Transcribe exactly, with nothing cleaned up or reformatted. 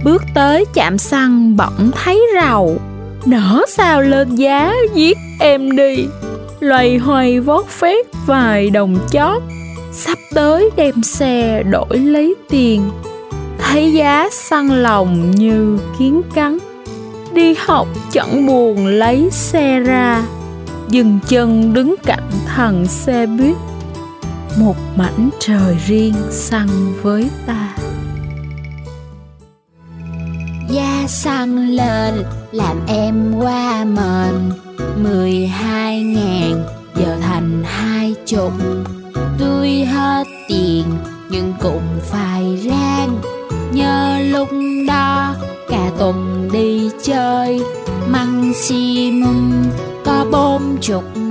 Bước tới chạm xăng bỗng thấy rầu, nở sao lên giá giết em đi. Loay hoay vót phét vài đồng chót, sắp tới đem xe đổi lấy tiền. Thấy giá xăng lòng như kiến cắn, đi học chẳng buồn lấy xe ra. Dừng chân đứng cạnh thằng xe buýt, một mảnh trời riêng xăng với ta. Giá xăng lên làm em qua mền, mười hai ngàn giờ thành hai chục. Tôi hết tiền nhưng cũng phải ráng, nhớ lúc đó cả tuần đi chơi maximum có bốn chục